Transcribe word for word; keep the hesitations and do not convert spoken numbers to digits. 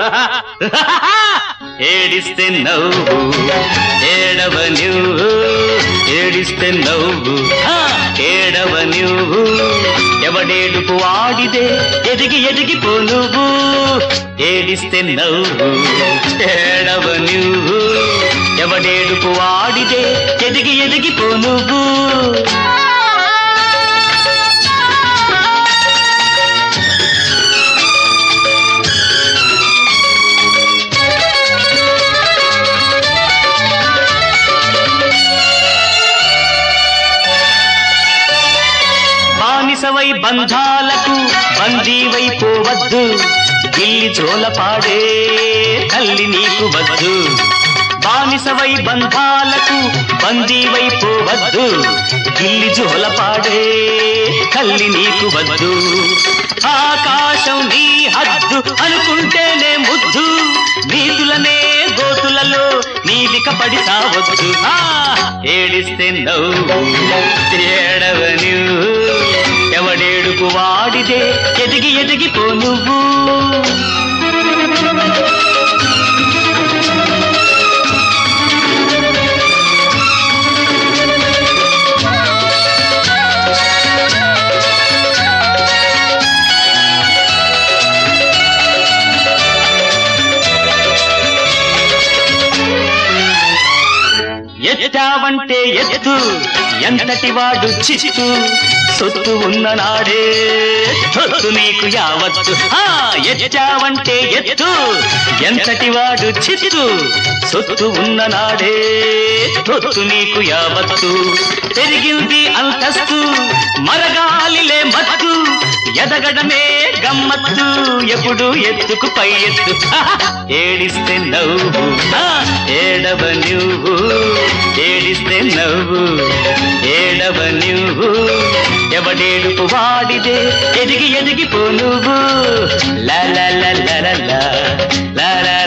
ఏడిస్తే నవ్వు ఏడవ నువ్వు ఏడిస్తే నవ్వు ఏడవ నువ్వు ఎవడేడుపు వాడిదే ఎదిగి ఎదిగిపో నువ్వు ఏడిస్తే నవ్వు ఏడవ నువ్వు ఎవడేడుపు వాడిదే ఎదిగి ఎదిగిపో నువ్వు బానిసవై బంధాలకు బందీవై పోవద్దు గిల్లి జోలపాడే తల్లి నీకు వద్దు బానిసవై బంధాలకు బందీవై పోవద్దు గిల్లి జోలపాడే తల్లి నీకు వద్దు ఆకాశం నీ హద్దు అనుకుంటేనే ముద్దు నీతులనే గోతులలో నీవిక పడి సావద్దు ఆ ఏడిస్తే నవ్వు ఏడవ నువ్వు ఎవడేడుపు వాడిదే ఎదిగి ఎదిగిపో నువ్వు ఎత్తావంటే ఎత్తు ఎంతటి వాడు చిత్తు సొత్తు ఉన్న నాడే సొత్తు నీకు యావత్తు ఆ ఎత్తావంటే ఎత్తు ఎంతటి వాడు చిత్తు సొత్తు ఉన్న నాడే సొత్తు నీకు యావత్తు పెరిగింది అంతస్తు మరగాలిలే మత్తు ఎదగడమే గమ్మత్తు ఎప్పుడు ఎత్తుకు పై ఎత్తు ఏడిస్తే నవ్వు ఏడవ నువ్వు ఏడిస్తే నవ్వు ఏడవ నువ్వు ఎవడేడుపు వాడిదే ఎదిగి ఎదిగిపో నువ్వు లా లా లా లా లా లా లా